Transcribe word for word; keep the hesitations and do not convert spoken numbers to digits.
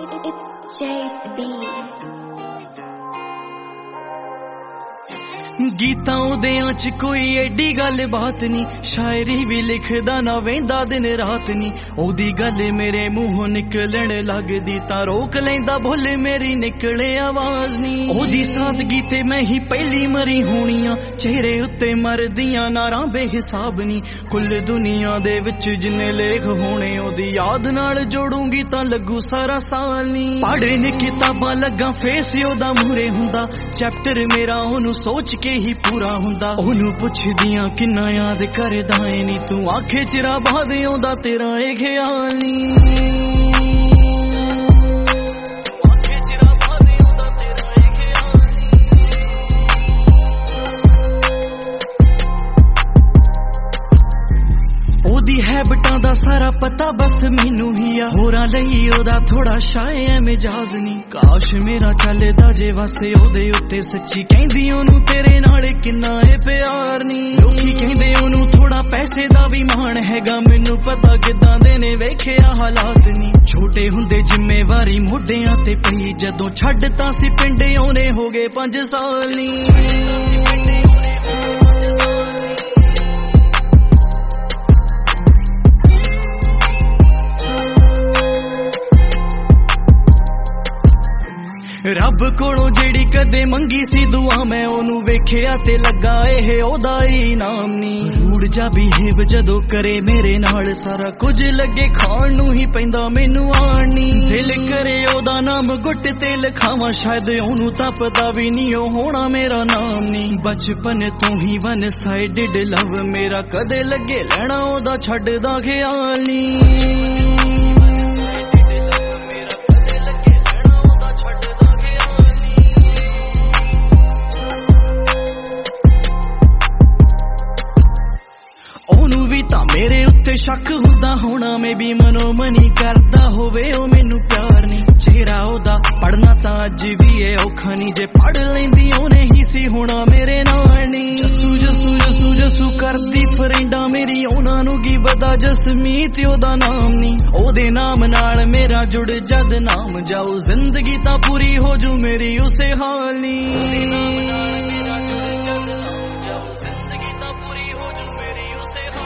It's J B. गीतां उदियां च कोई एडी गल बात नी, शायरी भी लिखदा ना वेंदा दिन रात नी। ओदी गल मेरे मूंहों निकलण लगदी तां रोक लैंदा भुल मेरी निकले आवाज नी। ओदी सादगी ते मैं ही पहली मरी होनियां, चेहरे उत्ते मरदियां नारां बेहिसाब नी। कुल दुनिया दे विच जिन्ने लेख होने ओदी याद नाल जोड़ूंगी तां लगू सारा साल नी। पढ़े ने किताबां लगा फेस ओदा मूरे हुंदा, चैप्टर मेरा ओनू सोच के ही पूरा हुंदा। ओनू पुछदियां किन्ना याद करदा ऐ नी, तू आखे चिरा बाद आउंदा तेरा ए ख्याल नी। ओदी हैबिटां दा सारा पता बस मैनू ही आ, होरां लई ओदा थोड़ा शाय ऐ मिजाज नी। काश मेरा चलदा जे वसे ओदे उत्ते सच्ची कहंदी ओनू तेरे नाल किन्ना है प्यार नी। लोकी कहंदे ओनू थोड़ा पैसे दा भी मान हैगा, मैनू पता किदां दे ने वेखिया हालात नी। छोटे हुंदे जिम्मेवारी मोढियां ते पई, जदों छड्डता सी पिंडे ओने हो गए पंज साल नी। रब कोलों जेड़ी कदे मंगी सी दुआ, मैं ओनू वेखिया ते लगा एह ओदा इनाम नी। रूड जा बिहेव जदों करे मेरे नाल, सारा कुछ लगे खाण नू ही पैंदा मैनू आनी। दिल करे ओदा नाम गुट ते लिखावां, शायद ओनू तां पता भी नी ओ होना मेरा नाम नी। बचपन तू ही वन साइडेड लव मेरा, कदे लगे लैना ओदा छड्डदा ख्याल नी। ओनू भी तां मेरे उत्ते शक हुंदा होना, मैं भी मनो मनी करदा होवे ओ मैनू प्यार नी। चेहरा ओदा पढ़ना तां अज भी है औखा नी, जे पढ़ लैंदी ओने ही सी होना मेरे नाल नी। जसू जसू जसू जसू करदी फ्रेंडा मेरी, ओना नू की पता जसमीत ओदा नाम नी। ओदे नाम नाल मेरा जुड़ जद नाम जाओ, जिंदगी तां पूरी हो जू मेरी उसे हाल नी। ओदे नाम नाल मेरा जुड़ जद नाम जाओ, जिंदगी तां पूरी हो जू मेरी उसे